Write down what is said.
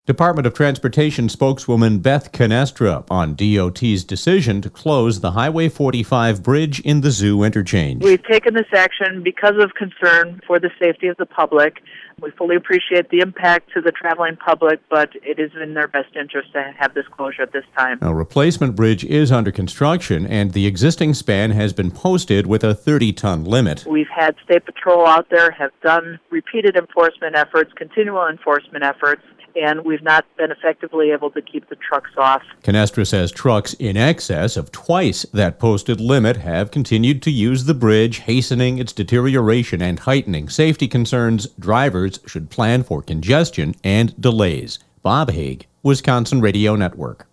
Department of Transportation spokeswoman Beth Canestra on DOT's decision to close the Highway 45 bridge in the Zoo interchange. We've taken this action because of concern for the safety of the public. We fully appreciate the impact to the traveling public, but it is in their best interest to have this closure at this time. A replacement bridge is under construction, and the existing span has been posted with a 30-ton limit. We've had State Patrol out there, have done repeated enforcement efforts, continual enforcement efforts, and we've not been effectively able to keep the trucks off. Canestra says trucks in excess of twice that posted limit have continued to use the bridge, hastening its deterioration and heightening safety concerns. Drivers should plan for congestion and delays. Bob Haig, Wisconsin Radio Network.